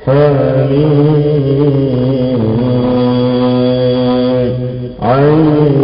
حميم عين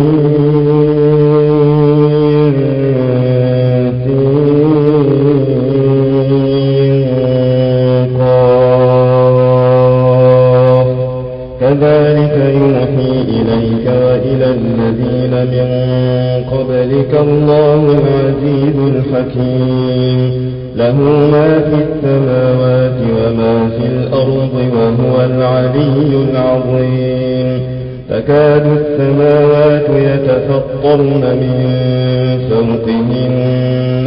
قاف كذلك يوحي إليك وإلى الذين من قبلك الله العزيز الحكيم له ما في السماوات وما في الأرض وهو العلي العظيم تكاد السماوات يتفطرن من فوقهن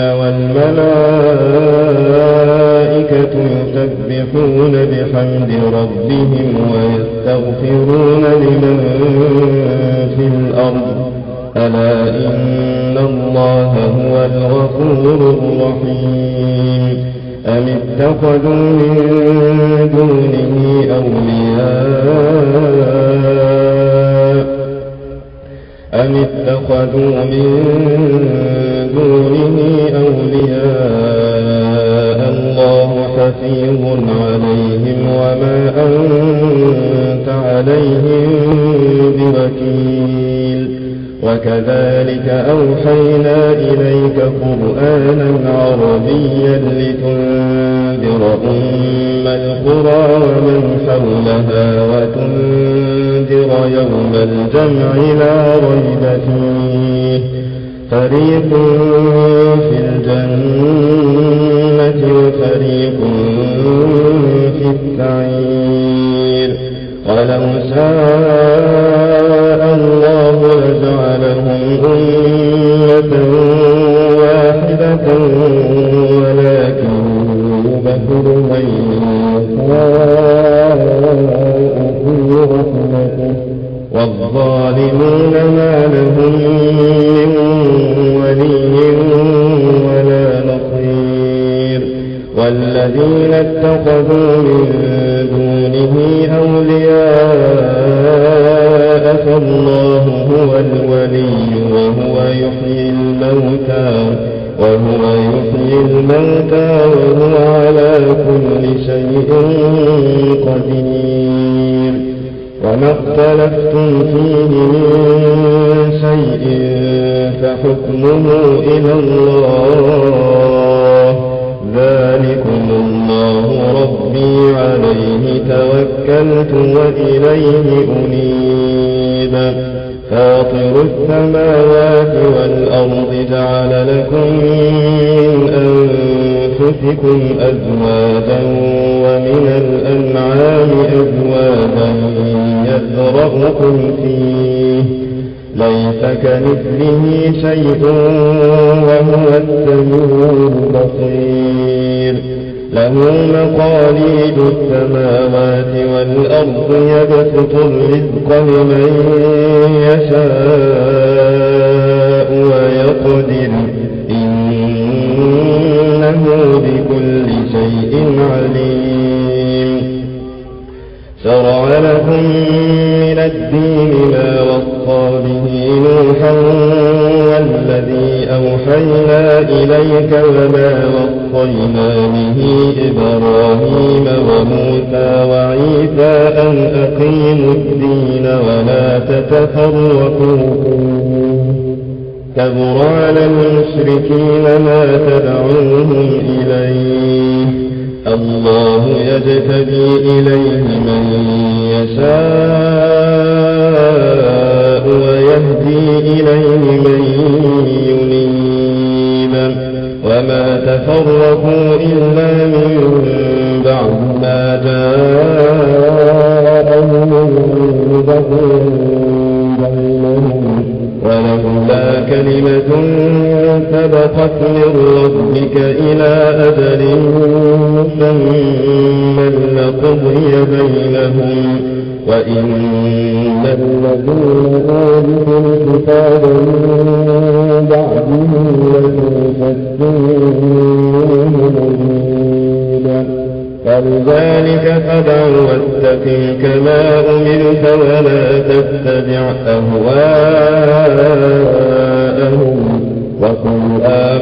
والملائكة يسبحون بحمد ربهم ويستغفرون لمن في الأرض ألا إن الله هو الغفور الرحيم أم اتخذوا من دونه أولياء الله حفيظ عليهم وما أنت عليهم بوكيل وكذلك أوحينا إليك قرآنا عربيا لتنذر أم القرى ومن حولها وتنذر يوم الجمع لا ريب فيه فريق في الجنة وفريق في السعير ولو شاء الله لجعلهم أمة واحدة ولكن يبدل من يشاء في رحمته والظالمون ما لهم من ولي ولا نصير والذين اتخذوا من دونه أولياء فالله هو الولي وهو يحيي الموتى وهو على كل شيء قدير وما اختلفتم فيه من شيء فحكمه إلى الله ذلكم الله ربي عليه توكلت وإليه أنيب فاطر السماوات والأرض جعل لكم من أنفسكم أزواجا ومن الأنعام أزواجا يذرأكم فيه ليس كمثله شيء وهو السميع البصير له مقاليد السماوات والأرض يبسط الرزق لمن يشاء ويقدر إنه بكل شيء عليم شرع لكم من الدين ما وصى به نوحا والذي أوحينا إليك وما وصينا به إبراهيم وموسى وعيسى أن أقيموا الدين ولا تتفرقوا كبر على المشركين ما تدعوهم إليه الله يجتبي إليه من يشاء ويهدي إليه من ينيب وما تفرقوا إلا من بعد ما جاءهم البغي بينهم ولولا كلمة سبقت من ربك إلى أجل مسمى لقضي بينهم وإن الذين أوتوا الكتاب من بعدهم لفي شك منه مريب فلذلك فادع واستقم كما أمرت ولا تتبع أهواءهم وقل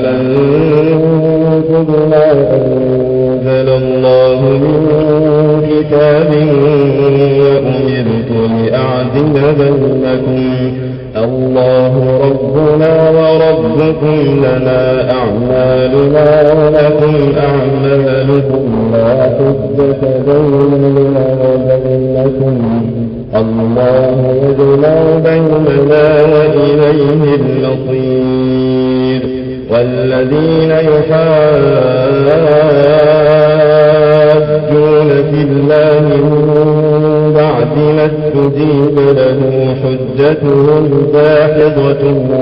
آمنت بما أنزل الله من كتاب وأمرت لأعدل بينكم الله ربنا وربكم لنا أعمالنا ولكم أعمالكم لا حجة بيننا وبينكم الله يجمع بيننا وإليه المصير والذين يحاجون في الله من بعد ما استجيب له حجتهم داحضة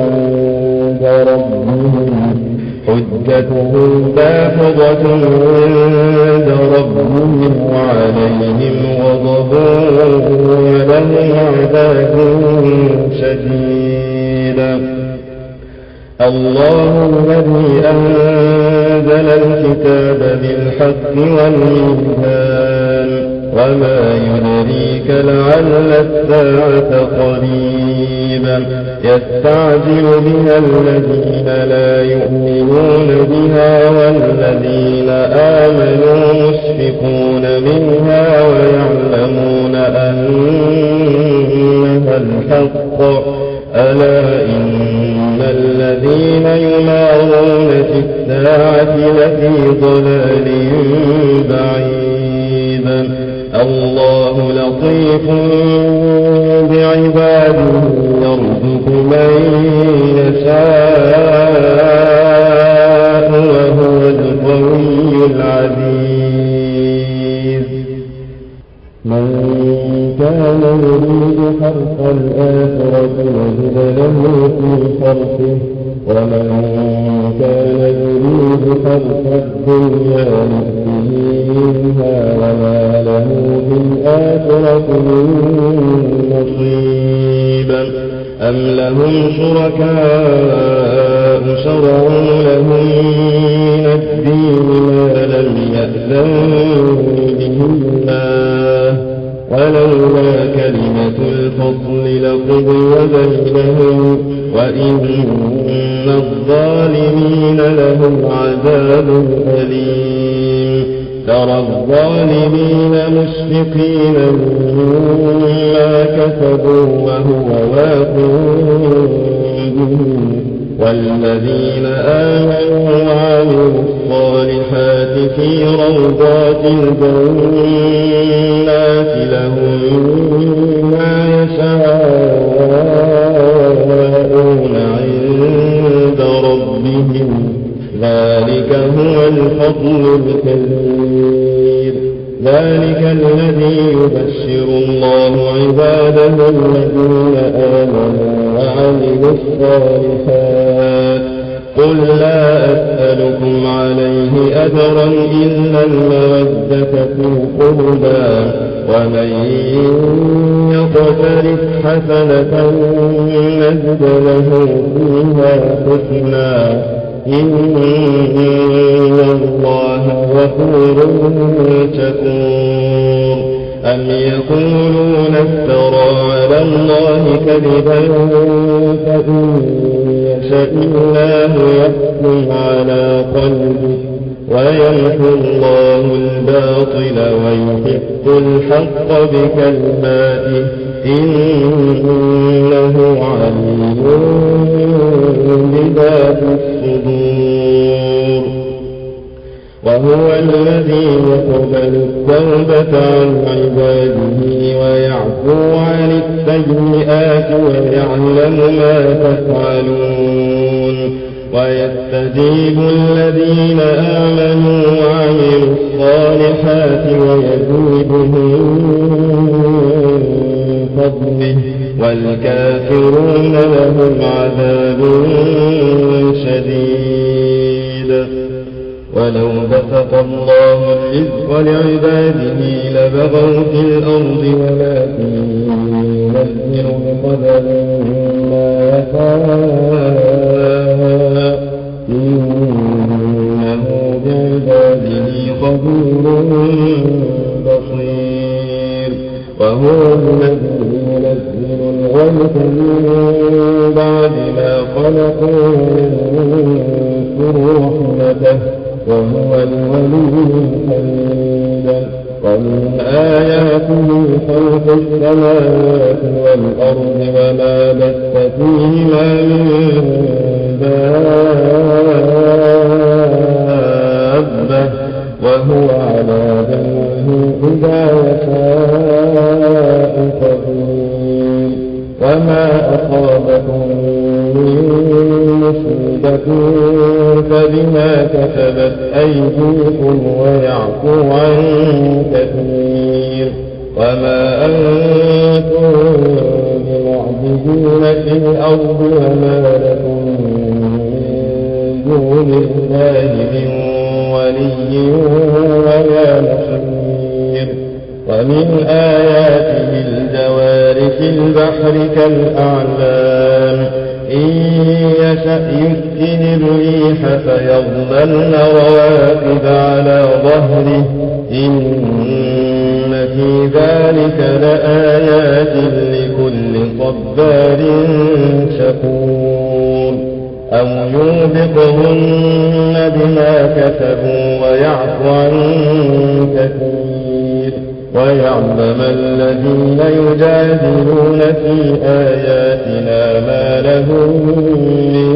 عند ربهم وعليهم غضب ولهم عذاب شديد الله الذي أنزل الكتاب بالحق والميزان وما يدريك لعل الساعة قريبا يستعجل بها الذين لا يؤمنون بها والذين آمنوا مشفقون منها ويعلمون أنها الحق ألا إن الذين يمارون في الساعة لفي ضلال بعيد الله لطيف بعباده يرزق من يشاء وهو القوي العزيز من كان يريد حرث الآخرة نزد له في حرثه ومن كان يريد حرث الدنيا نؤته منها وما له في الآخرة من نصيب أم لهم شركاء شرعوا لهم من الدين ما لم يأذن به الله ولولا كلمة الفصل لقضي بينهم وإن الظالمين لهم عذاب أليم ترى الظالمين مشفقين مما كسبوا وهو واقع بهم والذين آمنوا وعملوا الصالحات في روضات الجنات لهم ما يشاءون عند ربهم ذلك هو الفضل الكبير ذلك الذي يبشر الله عباده الذين آمنوا وعملوا الصالحات قل لا أسألكم عليه أجرا إلا المودة في القربى ومن يقترف حسنة نزد له فيها حسنا إن الله غفور شكور أم يقولون افترى على الله كذبا فإن يشاء الله يحكم على قلبه ويمحو الله الباطل ويحق الحق بكلماته إنه عليم بذات الصدور وهو الذي يقبل التوبة عن عباده ويعفو عن السيئات ويعلم ما تفعلون ويستجيب الذين آمنوا وعملوا الصالحات ويزيدهم من فضله والكافرون لهم عذاب شديد ولو بسط الله الرزق لعباده لبغوا في الأرض ولكن ينزل بقدر ما يشاء إنه بعباده خبير بصير وهو الذي ينزل الغيث من بعد ما خلقوا وينشر رحمته وهو الولي الحميد ومن آياته خلق السماوات والأرض وما بث فيهما من دابة وهو على جمعه إذا يشاء قدير وما أصابكم من مصيبة فبما كسبت أيديكم ويعفو عن كثير وما أنتم بمعجزين في الأرض وما لكم من دون الله من ولي ولا نصير ومن آياته الجوار في البحر كالأعلام إن يشأ يسكن الريح فيظللن رواكد على ظهره إن في ذلك لآيات لكل صبار شكور أو يوبقهن بما كسبوا ويعفو عن كثير ويعلم الذين يجادلون في آياتنا ما لهم من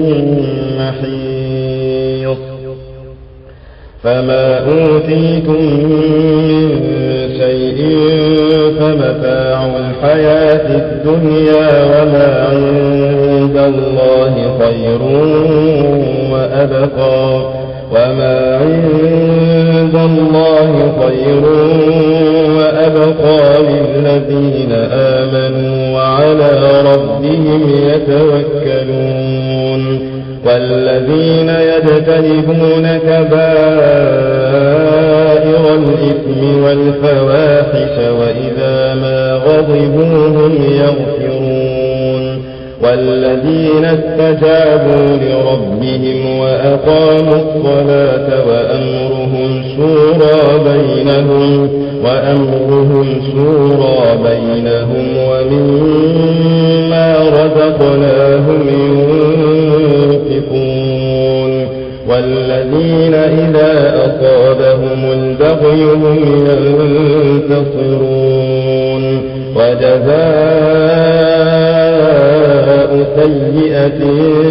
محيص فما أوتيتم من شيء فمتاع الحياة الدنيا وما عند الله خير وأبقى وما عند الله خير وأبقى للذين آمنوا وعلى ربهم يتوكلون والذين يجتنبون كبائر الإثم والفواحش وإذا ما غضبوا هم يغفرون والذين استجابوا لربهم وأقاموا الصلاة وأمرهم شورى بينهم ومما رزقناهم ينفقون والذين إذا أصابهم البغي هم ينتصرون وجزاء سيئة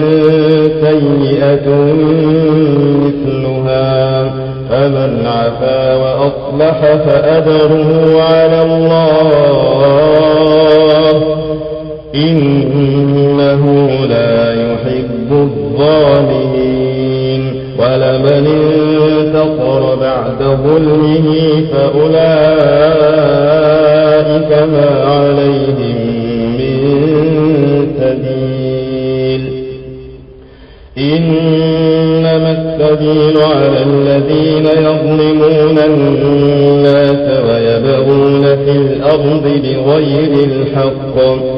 مثلها فمن عفا وأصلح فأجره على الله إنه لا يحب الظالمين ولمن انتصر بعد ظلمه فأولئك ما عليهم من سبيل إنما السبيل على الذين يظلمون الناس ويبغون في الأرض بغير الحق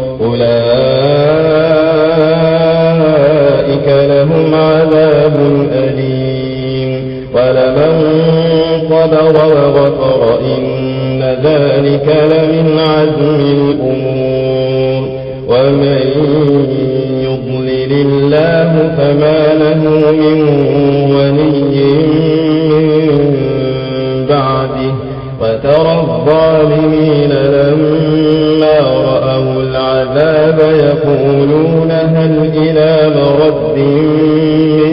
أولئك لهم عذاب أليم ولمن صبر وغفر إن ذلك لمن عزم الأمور ومن يضلل الله فما له من ولي من بعده وترى الظالمين لما رأوا العذاب يقولون هل إلى مرد من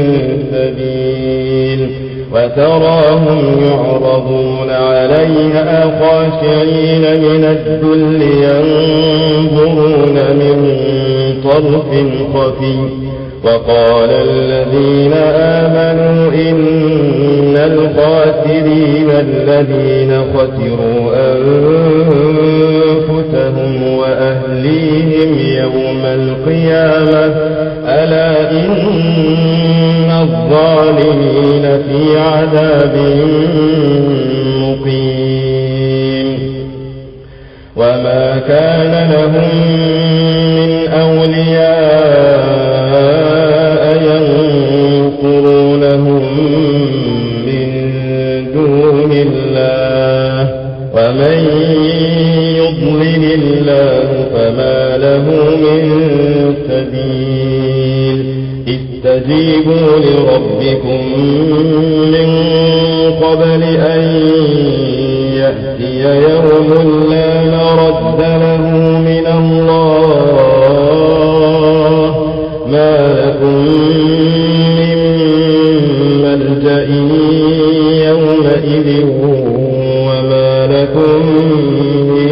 سبيل وتراهم يعرضون عليها خاشعين من الذل ينظرون من طرف خفي وقال الذين آمنوا إن الخاسرين الذين خسروا أنفسهم وأهليهم يوم القيامة ألا إن الظالمين في عذاب مقيم وما كان لهم من أولياء ينصرونهم من دون الله ومن يضلل الله فما له من سبيل استجيبوا لربكم من قبل أن يأتي يوم لا مرد له من الله ما لكم من ملجأ يومئذ وما لكم من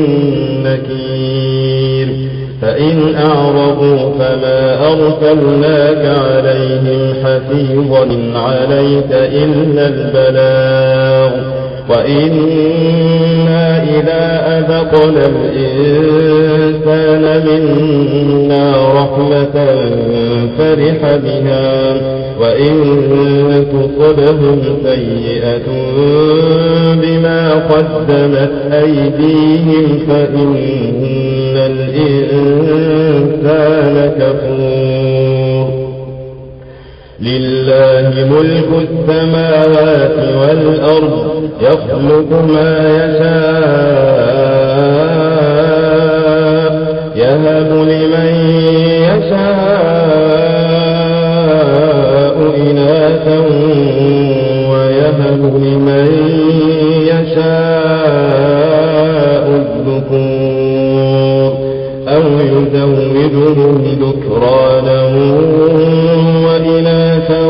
نكير فإن أعرضوا فما أرسلناك عليهم حفيظا عليك إلا البلاغ وإنا إذا أذقنا الإنسان منا رحمة فرح بها وإن تصبهم سيئة بما قدمت أيديهم فإن الإنسان كفور لله ملك السماوات والأرض يخلق ما يشاء يهب لمن يشاء إناثا ويهب لمن يشاء الذكور أو يزوجهم ذكرانا وإناثا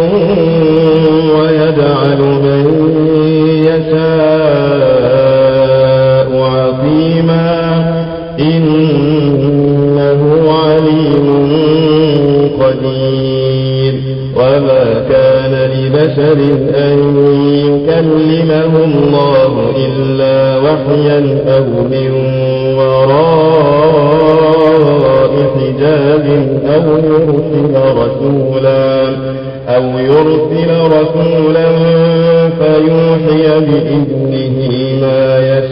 ويجعل من يشاء عقيما إنه عليم قدير وما كان لبشر أن يكلمه الله إلا وحيا أو من وراء حجاب أو يرسل رسولا فيوحي بإذنه ما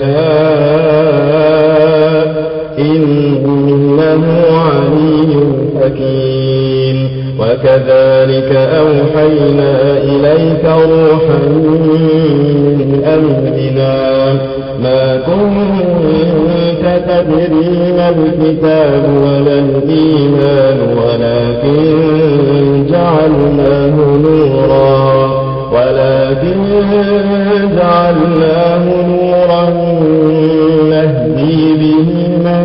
يشاء إنه علي حكيم وكذلك أوحينا إليك روحا من أمرنا ما كنت تدري ما الكتاب ولا الإيمان ولكن جعلناه نورا نهدي به من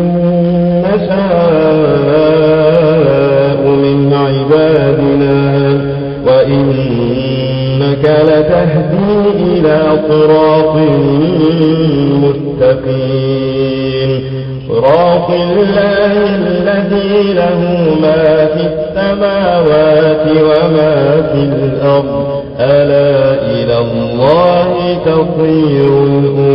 نشاء من عبادنا وإنك لتهدي إلى صراط مستقيم صراط الله الذي له ما في السماوات وما في الأرض ألا إلى الله تصير الأمور